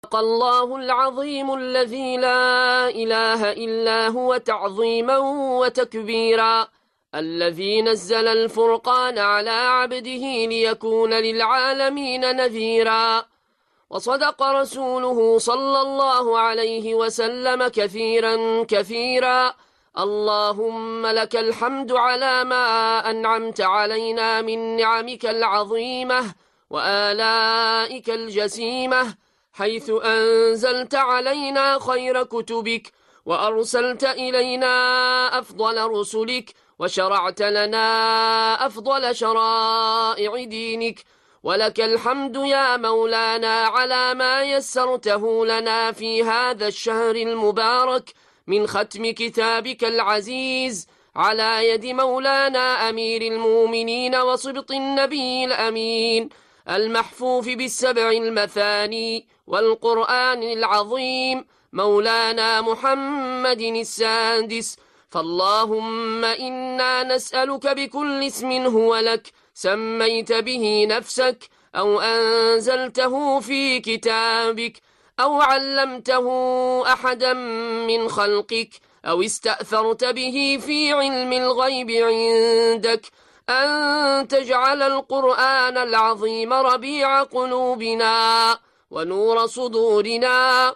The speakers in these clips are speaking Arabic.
الله العظيم الذي لا إله إلا هو تعظيما وتكبيرا، الذي نزل الفرقان على عبده ليكون للعالمين نذيرا. وصدق رسوله صلى الله عليه وسلم كثيرا كثيرا. اللهم لك الحمد على ما أنعمت علينا من نعمك العظيمة وآلائك الجسيمة، حيث أنزلت علينا خير كتبك، وأرسلت إلينا أفضل رسلك، وشرعت لنا أفضل شرائع دينك. ولك الحمد يا مولانا على ما يسرته لنا في هذا الشهر المبارك من ختم كتابك العزيز على يد مولانا أمير المؤمنين وصبط النبي الأمين المحفوف بالسبع المثاني والقرآن العظيم مولانا محمد السادس. فاللهم إنا نسألك بكل اسم هو لك سميت به نفسك أو أنزلته في كتابك أو علمته أحدا من خلقك أو استأثرت به في علم الغيب عندك، أن تجعل القرآن العظيم ربيع قلوبنا ونور صدورنا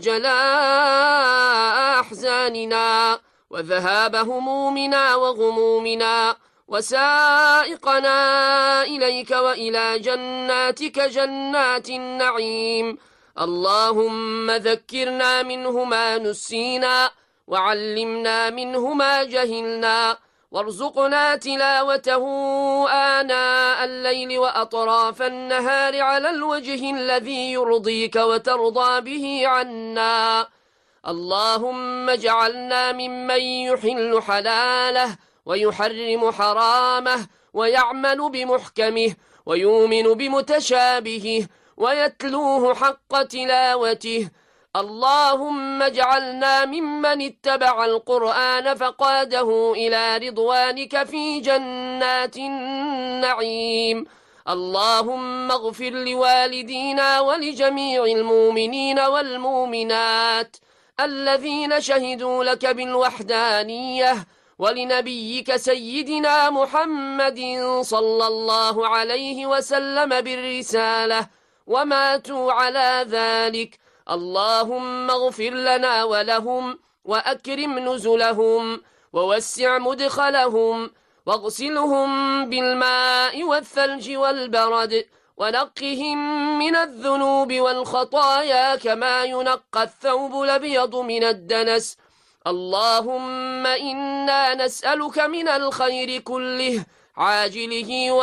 وجلاء أحزاننا وذهاب همومنا وغمومنا وسائقنا إليك وإلى جناتك جنات النعيم. اللهم ذكرنا منه ما نسينا وعلمنا منه ما جهلنا، وارزقنا تلاوته آناء الليل وأطراف النهار على الوجه الذي يرضيك وترضى به عنا. اللهم اجعلنا ممن يحل حلاله ويحرم حرامه ويعمل بمحكمه ويؤمن بمتشابهه ويتلوه حق تلاوته. اللهم اجعلنا ممن اتبع القرآن فقاده إلى رضوانك في جنات النعيم. اللهم اغفر لوالدينا ولجميع المؤمنين والمؤمنات الذين شهدوا لك بالوحدانية ولنبيك سيدنا محمد صلى الله عليه وسلم بالرسالة وماتوا على ذلك. اللهم اغفر لنا ولهم وأكرم نزلهم ووسع مدخلهم واغسلهم بالماء والثلج والبرد ونقهم من الذنوب والخطايا كما ينقى الثوب الأبيض من الدنس. اللهم إنا نسألك من الخير كله عاجله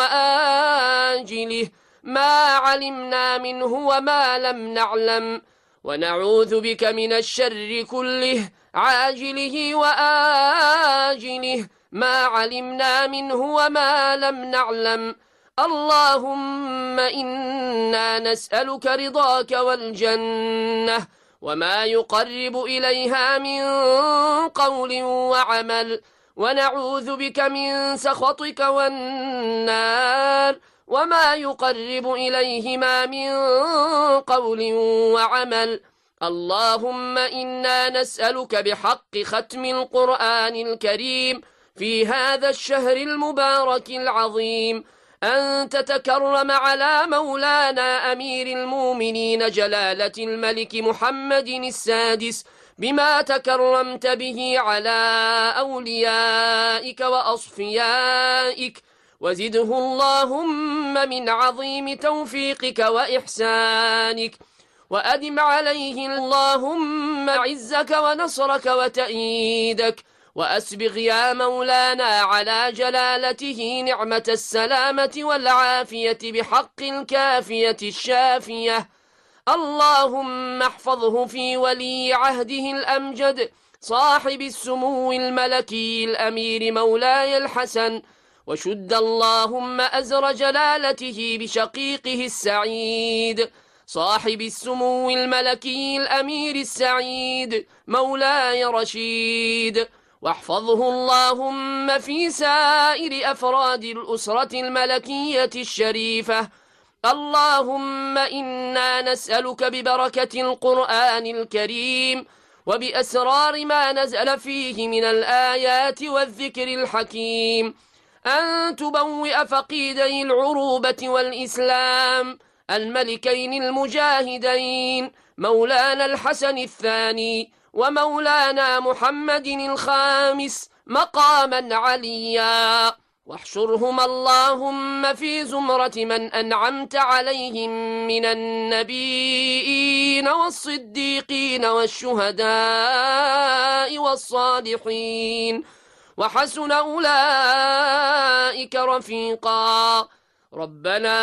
وآجله ما علمنا منه وما لم نعلم، ونعوذ بك من الشر كله عاجله وآجله ما علمنا منه وما لم نعلم. اللهم إنا نسألك رضاك والجنة وما يقرب إليها من قول وعمل، ونعوذ بك من سخطك والنار وما يقرب إليهما من قول وعمل. اللهم إنا نسألك بحق ختم القرآن الكريم في هذا الشهر المبارك العظيم أن تتكرم على مولانا أمير المؤمنين جلالة الملك محمد السادس بما تكرمت به على أوليائك وأصفيائك، وزده اللهم من عظيم توفيقك وإحسانك، وأدم عليه اللهم عزك ونصرك وتأييدك، وأسبغ يا مولانا على جلالته نعمة السلامة والعافية بحق الكافية الشافية. اللهم احفظه في ولي عهده الأمجد صاحب السمو الملكي الأمير مولاي الحسن، وشد اللهم أزر جلالته بشقيقه السعيد صاحب السمو الملكي الأمير السعيد مولاي رشيد، واحفظه اللهم في سائر أفراد الأسرة الملكية الشريفة اللهم إنا نسألك ببركة القرآن الكريم وبأسرار ما نزل فيه من الآيات والذكر الحكيم أن تبوئ فقيدي العروبة والإسلام الملكين المجاهدين مولانا الحسن الثاني ومولانا محمد الخامس مقاما عليا، واحشرهما اللهم في زمرة من أنعمت عليهم من النبيين والصديقين والشهداء والصالحين، وحسن أولئك رفيقا. ربنا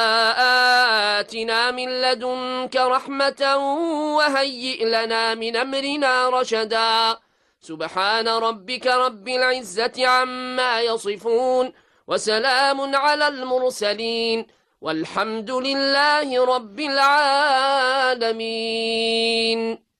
آتنا من لدنك رحمة وهيئ لنا من أمرنا رشدا. سبحان ربك رب العزة عما يصفون وسلام على المرسلين والحمد لله رب العالمين.